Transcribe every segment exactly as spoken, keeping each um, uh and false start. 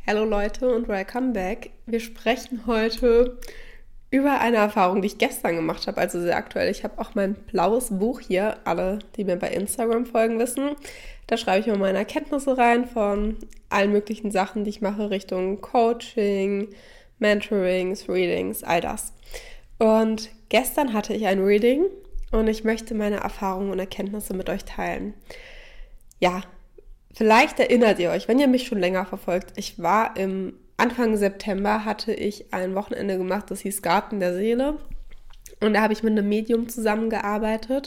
Hallo Leute und welcome back. Wir sprechen heute über eine Erfahrung, die ich gestern gemacht habe, also sehr aktuell. Ich habe auch mein blaues Buch hier, alle, die mir bei Instagram folgen, wissen. Da schreibe ich mir meine Erkenntnisse rein von allen möglichen Sachen, die ich mache, Richtung Coaching, Mentorings, Readings, all das. Und gestern hatte ich ein Reading und ich möchte meine Erfahrungen und Erkenntnisse mit euch teilen. Ja, vielleicht erinnert ihr euch, wenn ihr mich schon länger verfolgt, ich war im Anfang September, hatte ich ein Wochenende gemacht, das hieß Garten der Seele. Und da habe ich mit einem Medium zusammengearbeitet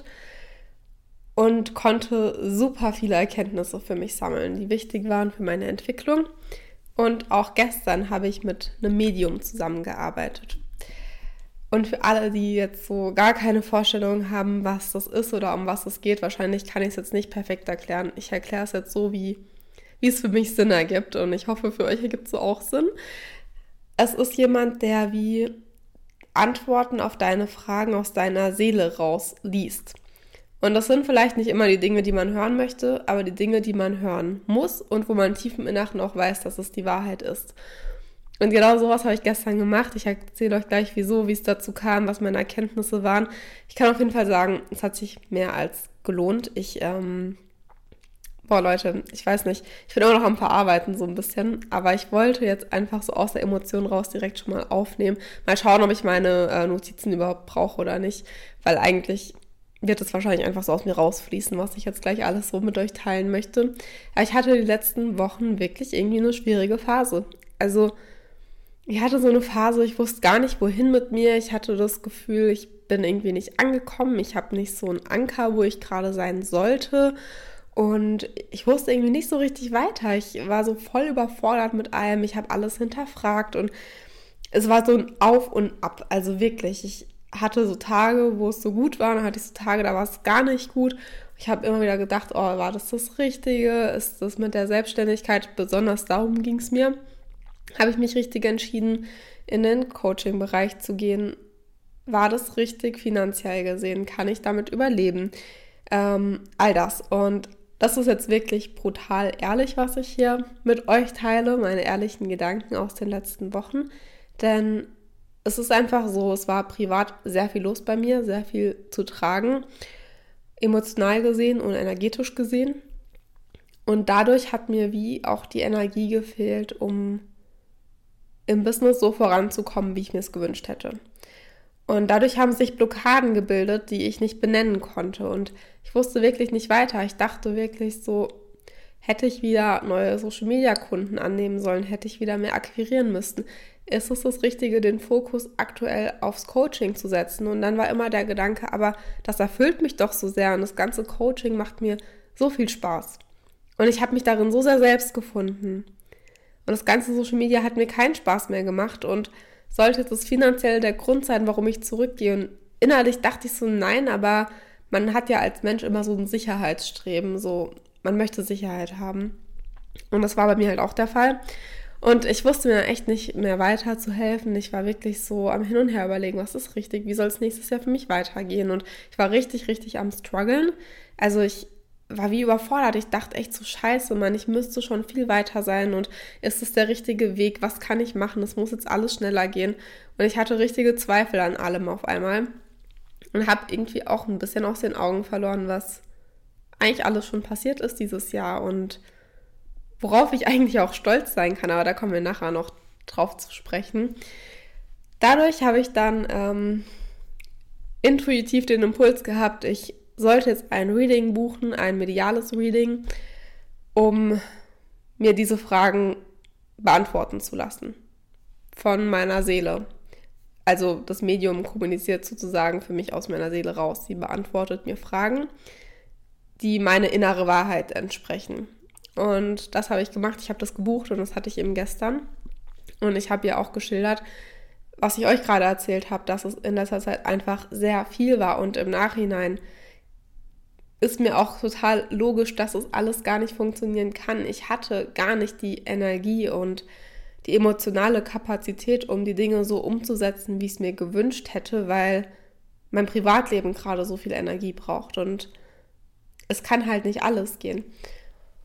und konnte super viele Erkenntnisse für mich sammeln, die wichtig waren für meine Entwicklung. Und auch gestern habe ich mit einem Medium zusammengearbeitet. Und für alle, die jetzt so gar keine Vorstellung haben, was das ist oder um was es geht, wahrscheinlich kann ich es jetzt nicht perfekt erklären. Ich erkläre es jetzt so, wie, wie es für mich Sinn ergibt. Und ich hoffe, für euch ergibt es so auch Sinn. Es ist jemand, der wie Antworten auf deine Fragen aus deiner Seele rausliest. Und das sind vielleicht nicht immer die Dinge, die man hören möchte, aber die Dinge, die man hören muss und wo man tief im Inneren auch weiß, dass es die Wahrheit ist. Und genau sowas habe ich gestern gemacht. Ich erzähle euch gleich, wieso, wie es dazu kam, was meine Erkenntnisse waren. Ich kann auf jeden Fall sagen, es hat sich mehr als gelohnt. Ich, ähm, boah Leute, ich weiß nicht, ich bin immer noch am Verarbeiten so ein bisschen, aber ich wollte jetzt einfach so aus der Emotion raus direkt schon mal aufnehmen. Mal schauen, ob ich meine äh, Notizen überhaupt brauche oder nicht, weil eigentlich wird es wahrscheinlich einfach so aus mir rausfließen, was ich jetzt gleich alles so mit euch teilen möchte. Aber ich hatte die letzten Wochen wirklich irgendwie eine schwierige Phase. Also ich hatte so eine Phase, ich wusste gar nicht, wohin mit mir. Ich hatte das Gefühl, ich bin irgendwie nicht angekommen. Ich habe nicht so einen Anker, wo ich gerade sein sollte. Und ich wusste irgendwie nicht so richtig weiter. Ich war so voll überfordert mit allem. Ich habe alles hinterfragt und es war so ein Auf und Ab. Also wirklich, ich hatte so Tage, wo es so gut war. Dann hatte ich so Tage, da war es gar nicht gut. Ich habe immer wieder gedacht, oh, war das das Richtige? Ist das mit der Selbstständigkeit, besonders darum ging es mir, habe ich mich richtig entschieden, in den Coaching-Bereich zu gehen. War das richtig finanziell gesehen? Kann ich damit überleben? Ähm, all das. Und das ist jetzt wirklich brutal ehrlich, was ich hier mit euch teile, meine ehrlichen Gedanken aus den letzten Wochen. Denn es ist einfach so, es war privat sehr viel los bei mir, sehr viel zu tragen, emotional gesehen und energetisch gesehen. Und dadurch hat mir wie auch die Energie gefehlt, um im Business so voranzukommen, wie ich mir es gewünscht hätte. Und dadurch haben sich Blockaden gebildet, die ich nicht benennen konnte. Und ich wusste wirklich nicht weiter. Ich dachte wirklich so, hätte ich wieder neue Social-Media-Kunden annehmen sollen, hätte ich wieder mehr akquirieren müssen. Ist es das Richtige, den Fokus aktuell aufs Coaching zu setzen? Und dann war immer der Gedanke, aber das erfüllt mich doch so sehr und das ganze Coaching macht mir so viel Spaß. Und ich habe mich darin so sehr selbst gefunden. Und das ganze Social Media hat mir keinen Spaß mehr gemacht und sollte das finanziell der Grund sein, warum ich zurückgehe. Und innerlich dachte ich so, nein, aber man hat ja als Mensch immer so ein Sicherheitsstreben, so man möchte Sicherheit haben. Und das war bei mir halt auch der Fall. Und ich wusste mir echt nicht mehr weiter zu helfen. Ich war wirklich so am Hin und Her überlegen, was ist richtig, wie soll es nächstes Jahr für mich weitergehen. Und ich war richtig, richtig am struggeln. Also ich war wie überfordert. Ich dachte echt so, scheiße, Mann, ich müsste schon viel weiter sein und ist es der richtige Weg? Was kann ich machen? Es muss jetzt alles schneller gehen. Und ich hatte richtige Zweifel an allem auf einmal und habe irgendwie auch ein bisschen aus den Augen verloren, was eigentlich alles schon passiert ist dieses Jahr und worauf ich eigentlich auch stolz sein kann, aber da kommen wir nachher noch drauf zu sprechen. Dadurch habe ich dann ähm, intuitiv den Impuls gehabt, ich sollte jetzt ein Reading buchen, ein mediales Reading, um mir diese Fragen beantworten zu lassen von meiner Seele. Also das Medium kommuniziert sozusagen für mich aus meiner Seele raus. Sie beantwortet mir Fragen, die meine innere Wahrheit entsprechen. Und das habe ich gemacht. Ich habe das gebucht und das hatte ich eben gestern. Und ich habe ja auch geschildert, was ich euch gerade erzählt habe, dass es in letzter Zeit einfach sehr viel war und im Nachhinein ist mir auch total logisch, dass es alles gar nicht funktionieren kann. Ich hatte gar nicht die Energie und die emotionale Kapazität, um die Dinge so umzusetzen, wie ich es mir gewünscht hätte, weil mein Privatleben gerade so viel Energie braucht und es kann halt nicht alles gehen.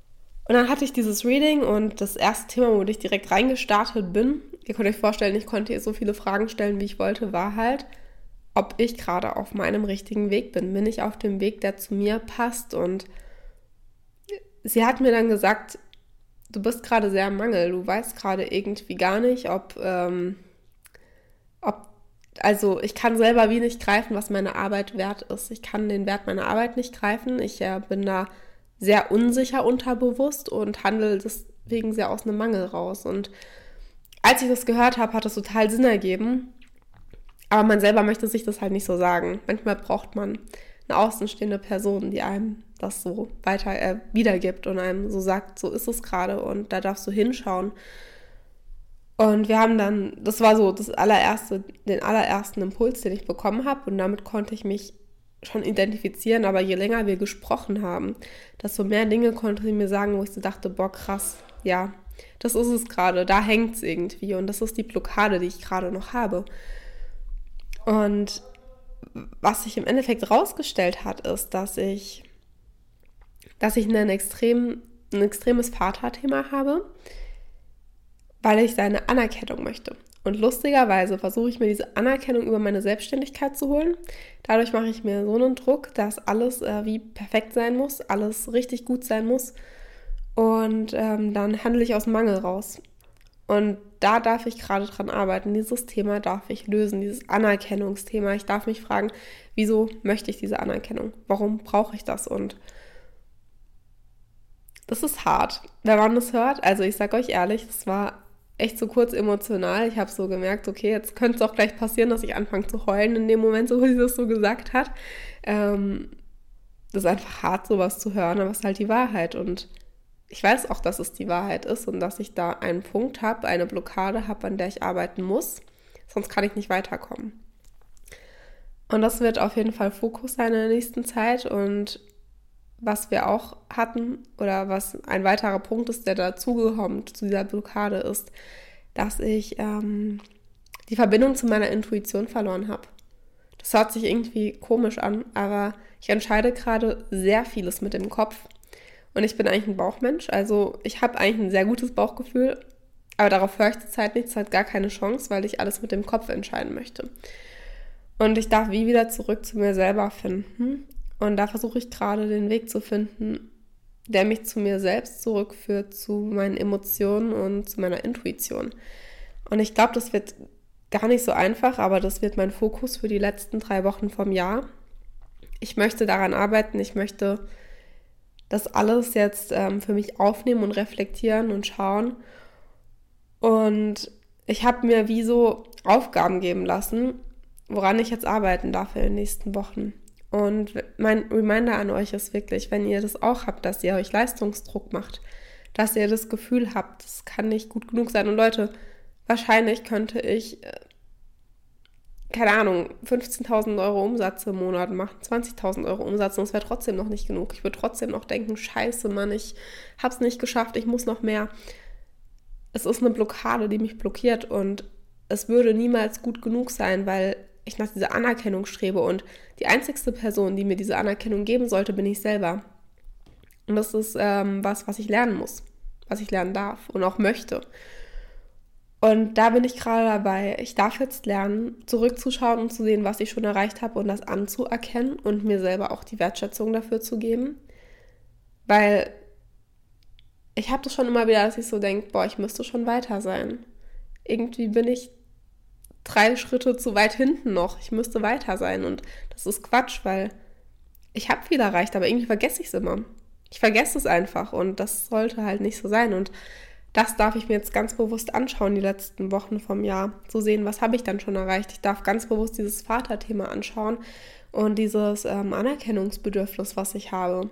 Und dann hatte ich dieses Reading und das erste Thema, wo ich direkt reingestartet bin, ihr könnt euch vorstellen, ich konnte ihr so viele Fragen stellen, wie ich wollte, war halt, ob ich gerade auf meinem richtigen Weg bin. Bin ich auf dem Weg, der zu mir passt? Und sie hat mir dann gesagt, du bist gerade sehr im Mangel, du weißt gerade irgendwie gar nicht, ob, ähm, ob, also ich kann selber wie nicht greifen, was meine Arbeit wert ist. Ich kann den Wert meiner Arbeit nicht greifen. Ich äh, bin da sehr unsicher unterbewusst und handle deswegen sehr aus einem Mangel raus. Und als ich das gehört habe, hat es total Sinn ergeben. Aber man selber möchte sich das halt nicht so sagen. Manchmal braucht man eine außenstehende Person, die einem das so weiter äh, wiedergibt und einem so sagt, so ist es gerade und da darfst du hinschauen. Und wir haben dann, das war so das allererste, den allerersten Impuls, den ich bekommen habe und damit konnte ich mich schon identifizieren, aber je länger wir gesprochen haben, desto mehr Dinge konnte sie mir sagen, wo ich so dachte, boah, krass, ja, das ist es gerade, da hängt es irgendwie und das ist die Blockade, die ich gerade noch habe. Und was sich im Endeffekt rausgestellt hat, ist, dass ich, dass ich ein, extrem, ein extremes Vaterthema habe, weil ich seine Anerkennung möchte. Und lustigerweise versuche ich mir diese Anerkennung über meine Selbstständigkeit zu holen. Dadurch mache ich mir so einen Druck, dass alles äh, wie perfekt sein muss, alles richtig gut sein muss. Und ähm, dann handle ich aus dem Mangel raus. Und da darf ich gerade dran arbeiten. Dieses Thema darf ich lösen, dieses Anerkennungsthema. Ich darf mich fragen, wieso möchte ich diese Anerkennung? Warum brauche ich das? Und das ist hart, wenn man das hört. Also ich sage euch ehrlich, das war echt so kurz emotional. Ich habe so gemerkt, okay, jetzt könnte es auch gleich passieren, dass ich anfange zu heulen in dem Moment, so wie sie das so gesagt hat. Ähm, das ist einfach hart, sowas zu hören, aber es ist halt die Wahrheit. Und ich weiß auch, dass es die Wahrheit ist und dass ich da einen Punkt habe, eine Blockade habe, an der ich arbeiten muss. Sonst kann ich nicht weiterkommen. Und das wird auf jeden Fall Fokus sein in der nächsten Zeit. Und was wir auch hatten oder was ein weiterer Punkt ist, der dazukommt zu dieser Blockade, ist, dass ich ähm, die Verbindung zu meiner Intuition verloren habe. Das hört sich irgendwie komisch an, aber ich entscheide gerade sehr vieles mit dem Kopf. Und ich bin eigentlich ein Bauchmensch, also ich habe eigentlich ein sehr gutes Bauchgefühl, aber darauf höre ich zurzeit nicht, es hat gar keine Chance, weil ich alles mit dem Kopf entscheiden möchte. Und ich darf wie wieder zurück zu mir selber finden. Und da versuche ich gerade den Weg zu finden, der mich zu mir selbst zurückführt, zu meinen Emotionen und zu meiner Intuition. Und ich glaube, das wird gar nicht so einfach, aber das wird mein Fokus für die letzten drei Wochen vom Jahr. Ich möchte daran arbeiten, ich möchte das alles jetzt ähm, für mich aufnehmen und reflektieren und schauen. Und ich habe mir wie so Aufgaben geben lassen, woran ich jetzt arbeiten darf in den nächsten Wochen. Und mein Reminder an euch ist wirklich, wenn ihr das auch habt, dass ihr euch Leistungsdruck macht, dass ihr das Gefühl habt, das kann nicht gut genug sein. Und Leute, wahrscheinlich könnte ich, äh, keine Ahnung, fünfzehntausend Euro Umsatz im Monat machen, zwanzigtausend Euro Umsatz und es wäre trotzdem noch nicht genug. Ich würde trotzdem noch denken, scheiße, Mann, ich hab's nicht geschafft, ich muss noch mehr. Es ist eine Blockade, die mich blockiert und es würde niemals gut genug sein, weil ich nach dieser Anerkennung strebe und die einzigste Person, die mir diese Anerkennung geben sollte, bin ich selber. Und das ist ähm, was, was ich lernen muss, was ich lernen darf und auch möchte. Und da bin ich gerade dabei. Ich darf jetzt lernen, zurückzuschauen und zu sehen, was ich schon erreicht habe und das anzuerkennen und mir selber auch die Wertschätzung dafür zu geben. Weil ich habe das schon immer wieder, dass ich so denke, boah, ich müsste schon weiter sein. Irgendwie bin ich drei Schritte zu weit hinten noch. Ich müsste weiter sein und das ist Quatsch, weil ich habe viel erreicht, aber irgendwie vergesse ich es immer. Ich vergesse es einfach und das sollte halt nicht so sein und das darf ich mir jetzt ganz bewusst anschauen, die letzten Wochen vom Jahr, zu sehen, was habe ich dann schon erreicht. Ich darf ganz bewusst dieses Vaterthema anschauen und dieses ähm, Anerkennungsbedürfnis, was ich habe.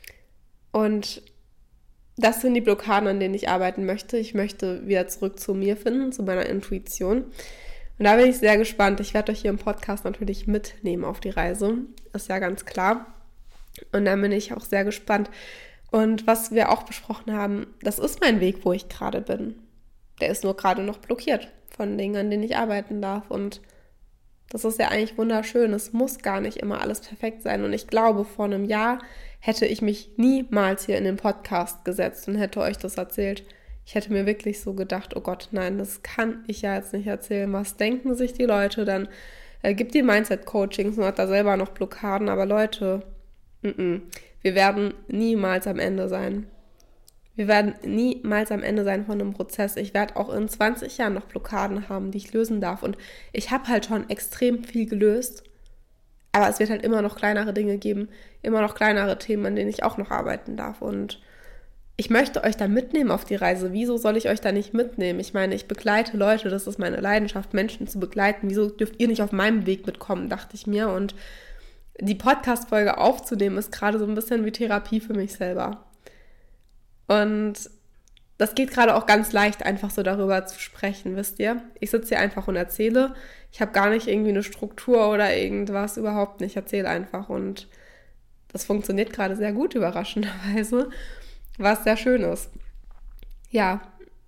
Und das sind die Blockaden, an denen ich arbeiten möchte. Ich möchte wieder zurück zu mir finden, zu meiner Intuition. Und da bin ich sehr gespannt. Ich werde euch hier im Podcast natürlich mitnehmen auf die Reise. Ist ja ganz klar. Und da bin ich auch sehr gespannt. Und was wir auch besprochen haben, das ist mein Weg, wo ich gerade bin. Der ist nur gerade noch blockiert von Dingen, an denen ich arbeiten darf. Und Das ist ja eigentlich wunderschön. Es muss gar nicht immer alles perfekt sein. Und ich glaube, vor einem Jahr hätte ich mich niemals hier in den Podcast gesetzt und hätte euch das erzählt. Ich hätte mir wirklich so gedacht, oh Gott, nein, das kann ich ja jetzt nicht erzählen. Was denken sich die Leute? Dann äh, gibt die Mindset-Coachings und hat da selber noch Blockaden. Aber Leute, n-n, wir werden niemals am Ende sein. Wir werden niemals am Ende sein von einem Prozess. Ich werde auch in zwanzig Jahren noch Blockaden haben, die ich lösen darf. Und ich habe halt schon extrem viel gelöst. Aber es wird halt immer noch kleinere Dinge geben, immer noch kleinere Themen, an denen ich auch noch arbeiten darf. Und ich möchte euch da mitnehmen auf die Reise. Wieso soll ich euch da nicht mitnehmen? Ich meine, ich begleite Leute, das ist meine Leidenschaft, Menschen zu begleiten. Wieso dürft ihr nicht auf meinem Weg mitkommen, dachte ich mir. Und die Podcast-Folge aufzunehmen, ist gerade so ein bisschen wie Therapie für mich selber. Und das geht gerade auch ganz leicht, einfach so darüber zu sprechen, wisst ihr? Ich sitze hier einfach und erzähle. Ich habe gar nicht irgendwie eine Struktur oder irgendwas, überhaupt nicht. Ich erzähle einfach und das funktioniert gerade sehr gut, überraschenderweise, was sehr schön ist. Ja,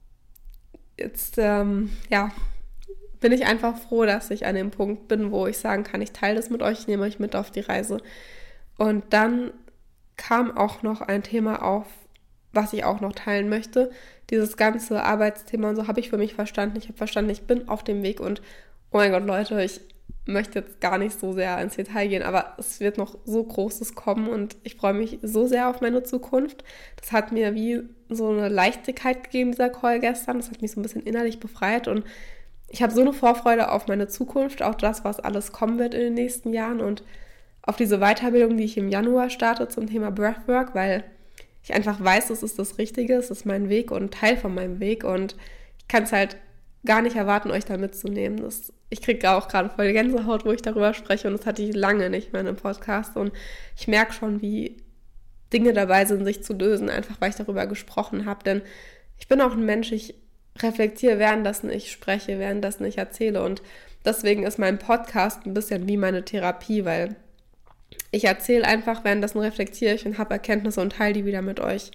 jetzt ähm, ja, bin ich einfach froh, dass ich an dem Punkt bin, wo ich sagen kann, ich teile das mit euch, ich nehme euch mit auf die Reise. Und dann kam auch noch ein Thema auf, was ich auch noch teilen möchte. Dieses ganze Arbeitsthema und so habe ich für mich verstanden. Ich habe verstanden, ich bin auf dem Weg und oh mein Gott, Leute, ich möchte jetzt gar nicht so sehr ins Detail gehen, aber es wird noch so Großes kommen und ich freue mich so sehr auf meine Zukunft. Das hat mir wie so eine Leichtigkeit gegeben, dieser Call gestern. Das hat mich so ein bisschen innerlich befreit und ich habe so eine Vorfreude auf meine Zukunft, auch das, was alles kommen wird in den nächsten Jahren und auf diese Weiterbildung, die ich im Januar starte zum Thema Breathwork, weil ich einfach weiß, es ist das Richtige, es ist mein Weg und Teil von meinem Weg und ich kann es halt gar nicht erwarten, euch da mitzunehmen. Das, ich kriege auch gerade voll Gänsehaut, wo ich darüber spreche und das hatte ich lange nicht mehr in einem Podcast und ich merke schon, wie Dinge dabei sind, sich zu lösen, einfach weil ich darüber gesprochen habe, denn ich bin auch ein Mensch, ich reflektiere, währenddessen ich spreche, währenddessen ich erzähle und deswegen ist mein Podcast ein bisschen wie meine Therapie, weil ich erzähle einfach, währenddessen reflektiere ich und habe Erkenntnisse und teile die wieder mit euch.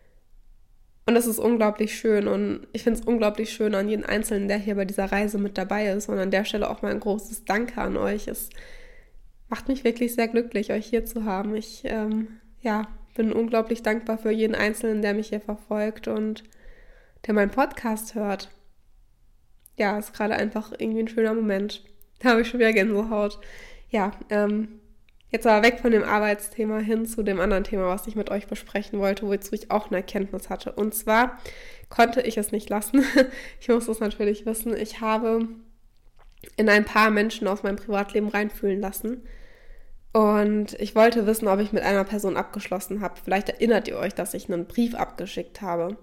Und das ist unglaublich schön und ich finde es unglaublich schön an jeden Einzelnen, der hier bei dieser Reise mit dabei ist. Und an der Stelle auch mal ein großes Danke an euch. Es macht mich wirklich sehr glücklich, euch hier zu haben. Ich ähm, ja, bin unglaublich dankbar für jeden Einzelnen, der mich hier verfolgt und der meinen Podcast hört. Ja, ist gerade einfach irgendwie ein schöner Moment. Da habe ich schon wieder Gänsehaut. Ja, ähm, jetzt aber weg von dem Arbeitsthema hin zu dem anderen Thema, was ich mit euch besprechen wollte, wozu ich auch eine Erkenntnis hatte. Und zwar konnte ich es nicht lassen. Ich muss es natürlich wissen. Ich habe in ein paar Menschen aus meinem Privatleben reinfühlen lassen. Und ich wollte wissen, ob ich mit einer Person abgeschlossen habe. Vielleicht erinnert ihr euch, dass ich einen Brief abgeschickt habe.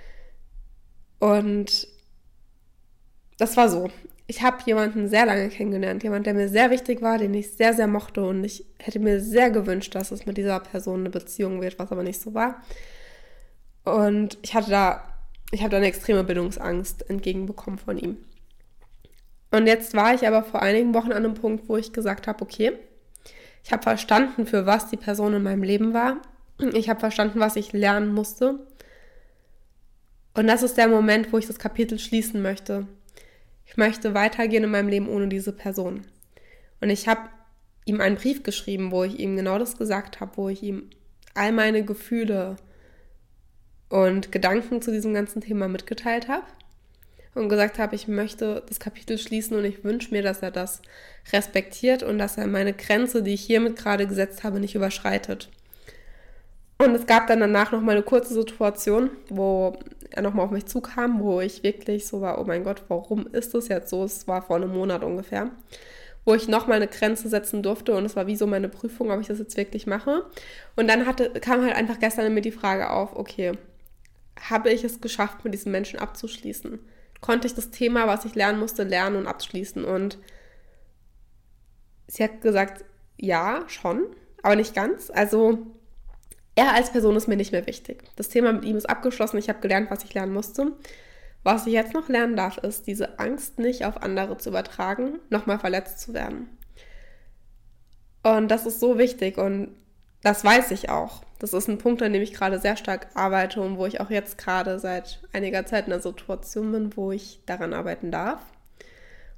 Und das war so. Ich habe jemanden sehr lange kennengelernt, jemand, der mir sehr wichtig war, den ich sehr, sehr mochte und ich hätte mir sehr gewünscht, dass es mit dieser Person eine Beziehung wird, was aber nicht so war. Und ich hatte da, ich habe da eine extreme Bindungsangst entgegenbekommen von ihm. Und jetzt war ich aber vor einigen Wochen an einem Punkt, wo ich gesagt habe, okay, ich habe verstanden, für was die Person in meinem Leben war. Ich habe verstanden, was ich lernen musste. Und das ist der Moment, wo ich das Kapitel schließen möchte. Ich möchte weitergehen in meinem Leben ohne diese Person. Und ich habe ihm einen Brief geschrieben, wo ich ihm genau das gesagt habe, wo ich ihm all meine Gefühle und Gedanken zu diesem ganzen Thema mitgeteilt habe und gesagt habe, ich möchte das Kapitel schließen und ich wünsche mir, dass er das respektiert und dass er meine Grenze, die ich hiermit gerade gesetzt habe, nicht überschreitet. Und es gab dann danach nochmal eine kurze Situation, wo er nochmal auf mich zukam, wo ich wirklich so war, oh mein Gott, warum ist das jetzt so? Es war vor einem Monat ungefähr, wo ich nochmal eine Grenze setzen durfte und es war wie so meine Prüfung, ob ich das jetzt wirklich mache. Und dann hatte, kam halt einfach gestern in mir die Frage auf, okay, habe ich es geschafft, mit diesem Menschen abzuschließen? Konnte ich das Thema, was ich lernen musste, lernen und abschließen? Und sie hat gesagt, ja, schon, aber nicht ganz. Also er als Person ist mir nicht mehr wichtig. Das Thema mit ihm ist abgeschlossen. Ich habe gelernt, was ich lernen musste. Was ich jetzt noch lernen darf, ist, diese Angst nicht auf andere zu übertragen, nochmal verletzt zu werden. Und das ist so wichtig und das weiß ich auch. Das ist ein Punkt, an dem ich gerade sehr stark arbeite und wo ich auch jetzt gerade seit einiger Zeit in einer Situation bin, wo ich daran arbeiten darf.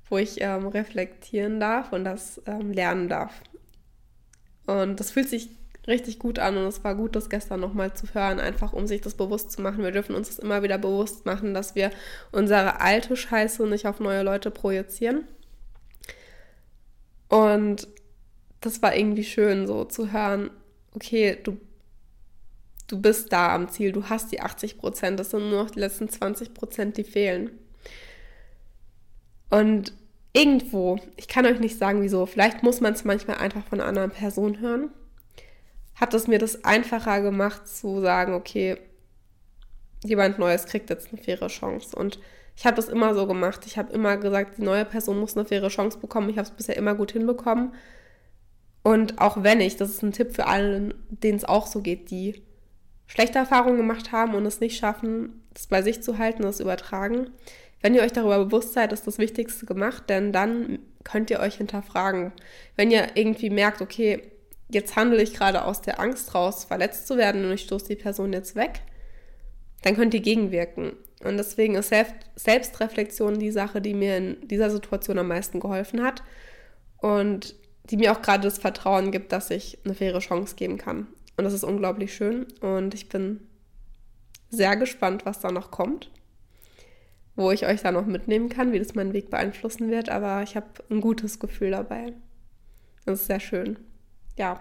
wo ich ähm, reflektieren darf und das ähm, lernen darf. Und das fühlt sich richtig gut an und es war gut, das gestern nochmal zu hören, einfach um sich das bewusst zu machen. Wir dürfen uns das immer wieder bewusst machen, dass wir unsere alte Scheiße nicht auf neue Leute projizieren. Und das war irgendwie schön, so zu hören, okay, du, du bist da am Ziel, du hast die achtzig Prozent, das sind nur noch die letzten zwanzig Prozent, die fehlen. Und irgendwo, ich kann euch nicht sagen, wieso, vielleicht muss man es manchmal einfach von einer anderen Person hören, hat es mir das einfacher gemacht zu sagen, okay, jemand Neues kriegt jetzt eine faire Chance. Und ich habe das immer so gemacht. Ich habe immer gesagt, die neue Person muss eine faire Chance bekommen. Ich habe es bisher immer gut hinbekommen. Und auch wenn ich, das ist ein Tipp für alle, denen es auch so geht, die schlechte Erfahrungen gemacht haben und es nicht schaffen, das bei sich zu halten, das übertragen. Wenn ihr euch darüber bewusst seid, ist das Wichtigste gemacht, denn dann könnt ihr euch hinterfragen. Wenn ihr irgendwie merkt, okay, jetzt handle ich gerade aus der Angst raus, verletzt zu werden und ich stoße die Person jetzt weg, dann könnt ihr gegenwirken. Und deswegen ist Selbstreflexion die Sache, die mir in dieser Situation am meisten geholfen hat und die mir auch gerade das Vertrauen gibt, dass ich eine faire Chance geben kann. Und das ist unglaublich schön und ich bin sehr gespannt, was da noch kommt, wo ich euch da noch mitnehmen kann, wie das meinen Weg beeinflussen wird, aber ich habe ein gutes Gefühl dabei. Das ist sehr schön. Ja,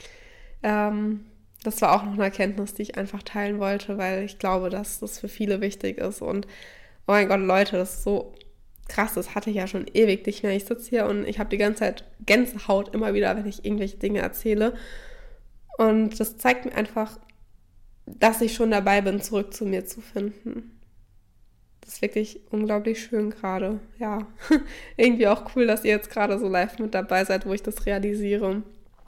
ähm, das war auch noch eine Erkenntnis, die ich einfach teilen wollte, weil ich glaube, dass das für viele wichtig ist. Und oh mein Gott, Leute, das ist so krass, das hatte ich ja schon ewig nicht mehr. Ich sitze hier und ich habe die ganze Zeit Gänsehaut immer wieder, wenn ich irgendwelche Dinge erzähle. Und das zeigt mir einfach, dass ich schon dabei bin, zurück zu mir zu finden. Das ist wirklich unglaublich schön gerade. Ja, irgendwie auch cool, dass ihr jetzt gerade so live mit dabei seid, wo ich das realisiere.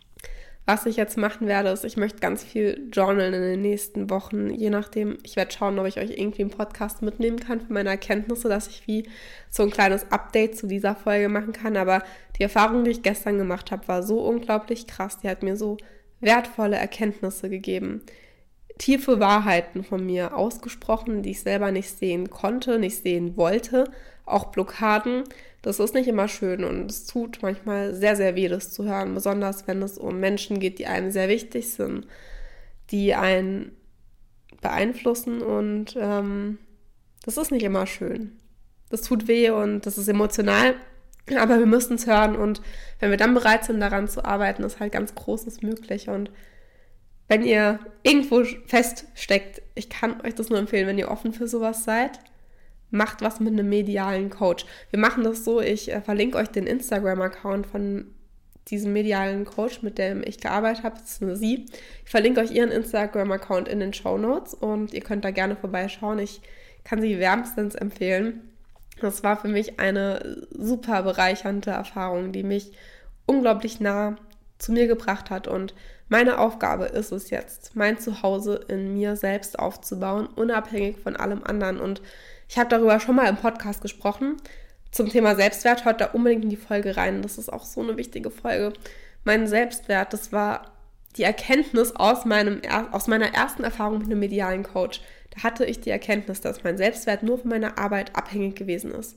Was ich jetzt machen werde, ist, ich möchte ganz viel journalen in den nächsten Wochen, je nachdem. Ich werde schauen, ob ich euch irgendwie im Podcast mitnehmen kann für meine Erkenntnisse, dass ich wie so ein kleines Update zu dieser Folge machen kann. Aber die Erfahrung, die ich gestern gemacht habe, war so unglaublich krass. Die hat mir so wertvolle Erkenntnisse gegeben. Tiefe Wahrheiten von mir ausgesprochen, die ich selber nicht sehen konnte, nicht sehen wollte. Auch Blockaden. Das ist nicht immer schön und es tut manchmal sehr, sehr weh, das zu hören. Besonders, wenn es um Menschen geht, die einem sehr wichtig sind, die einen beeinflussen und ähm, das ist nicht immer schön. Das tut weh und das ist emotional, aber wir müssen es hören und wenn wir dann bereit sind, daran zu arbeiten, ist halt ganz Großes möglich. Und wenn ihr irgendwo feststeckt, ich kann euch das nur empfehlen, wenn ihr offen für sowas seid, macht was mit einem medialen Coach. Wir machen das so, ich äh, verlinke euch den Instagram-Account von diesem medialen Coach, mit dem ich gearbeitet habe, das ist eine sie. Ich verlinke euch ihren Instagram-Account in den Shownotes und ihr könnt da gerne vorbeischauen. Ich kann sie wärmstens empfehlen. Das war für mich eine super bereichernde Erfahrung, die mich unglaublich nah zu mir gebracht hat und meine Aufgabe ist es jetzt, mein Zuhause in mir selbst aufzubauen, unabhängig von allem anderen. Und ich habe darüber schon mal im Podcast gesprochen, zum Thema Selbstwert. Hört da unbedingt in die Folge rein. Das ist auch so eine wichtige Folge. Mein Selbstwert, das war die Erkenntnis aus, meinem, aus meiner ersten Erfahrung mit einem medialen Coach. Da hatte ich die Erkenntnis, dass mein Selbstwert nur von meiner Arbeit abhängig gewesen ist.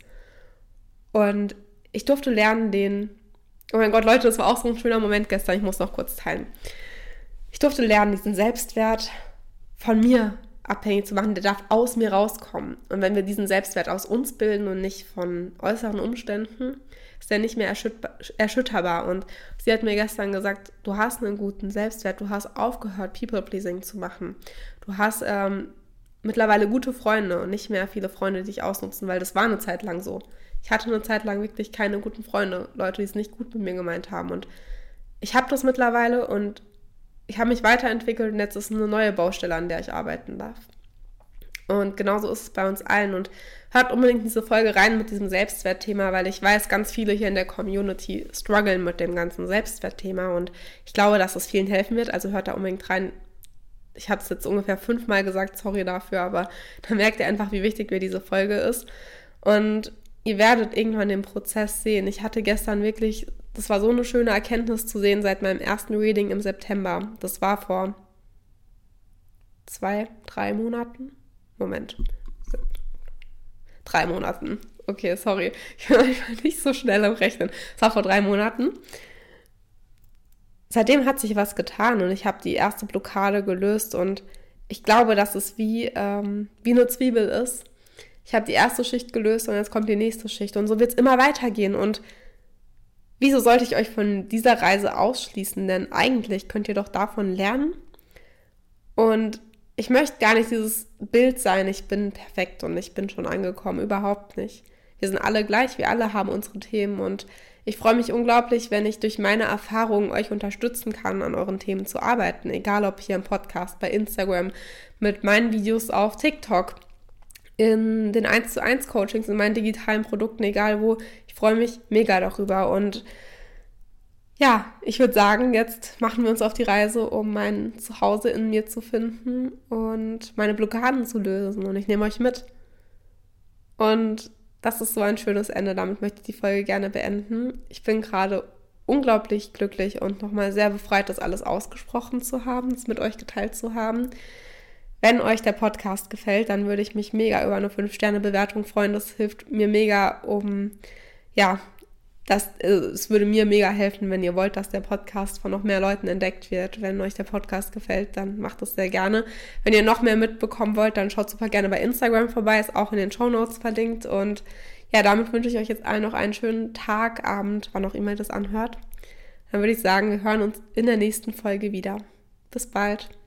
Und ich durfte lernen, den... Oh mein Gott, Leute, das war auch so ein schöner Moment gestern. Ich muss noch kurz teilen. Ich durfte lernen, diesen Selbstwert von mir abhängig zu machen. Der darf aus mir rauskommen. Und wenn wir diesen Selbstwert aus uns bilden und nicht von äußeren Umständen, ist der nicht mehr erschüt- erschütterbar. Und sie hat mir gestern gesagt, du hast einen guten Selbstwert. Du hast aufgehört, People-Pleasing zu machen. Du hast ähm, mittlerweile gute Freunde und nicht mehr viele Freunde, die dich ausnutzen, weil das war eine Zeit lang so. Ich hatte eine Zeit lang wirklich keine guten Freunde, Leute, die es nicht gut mit mir gemeint haben. Und ich habe das mittlerweile und ich habe mich weiterentwickelt und jetzt ist eine neue Baustelle, an der ich arbeiten darf. Und genauso ist es bei uns allen. Und hört unbedingt diese Folge rein mit diesem Selbstwertthema, weil ich weiß, ganz viele hier in der Community strugglen mit dem ganzen Selbstwertthema. Und ich glaube, dass es vielen helfen wird. Also hört da unbedingt rein. Ich habe es jetzt ungefähr fünfmal gesagt, sorry dafür, aber da merkt ihr einfach, wie wichtig mir diese Folge ist. Und ihr werdet irgendwann den Prozess sehen. Ich hatte gestern wirklich, das war so eine schöne Erkenntnis zu sehen seit meinem ersten Reading im September. Das war vor zwei, drei Monaten. Moment. drei Monaten. Okay, sorry, ich bin einfach nicht so schnell im Rechnen. Es war vor drei Monaten. Seitdem hat sich was getan und ich habe die erste Blockade gelöst und ich glaube, dass es wie, ähm, wie eine Zwiebel ist. Ich habe die erste Schicht gelöst und jetzt kommt die nächste Schicht und so wird es immer weitergehen. Und wieso sollte ich euch von dieser Reise ausschließen? Denn eigentlich könnt ihr doch davon lernen. Und ich möchte gar nicht dieses Bild sein, ich bin perfekt und ich bin schon angekommen. Überhaupt nicht. Wir sind alle gleich, wir alle haben unsere Themen und ich freue mich unglaublich, wenn ich durch meine Erfahrungen euch unterstützen kann, an euren Themen zu arbeiten. Egal ob hier im Podcast, bei Instagram, mit meinen Videos auf TikTok, in den eins zu eins Coachings, in meinen digitalen Produkten, egal wo. Ich freue mich mega darüber und ja, ich würde sagen, jetzt machen wir uns auf die Reise, um mein Zuhause in mir zu finden und meine Blockaden zu lösen und ich nehme euch mit. Und das ist so ein schönes Ende, damit möchte ich die Folge gerne beenden. Ich bin gerade unglaublich glücklich und nochmal sehr befreit, das alles ausgesprochen zu haben, es mit euch geteilt zu haben. Wenn euch der Podcast gefällt, dann würde ich mich mega über eine fünf Sterne Bewertung freuen. Das hilft mir mega, um, ja, das, es würde mir mega helfen, wenn ihr wollt, dass der Podcast von noch mehr Leuten entdeckt wird. Wenn euch der Podcast gefällt, dann macht das sehr gerne. Wenn ihr noch mehr mitbekommen wollt, dann schaut super gerne bei Instagram vorbei, ist auch in den Shownotes verlinkt. Und ja, damit wünsche ich euch jetzt allen noch einen schönen Tag, Abend, wann auch immer ihr das anhört. Dann würde ich sagen, wir hören uns in der nächsten Folge wieder. Bis bald.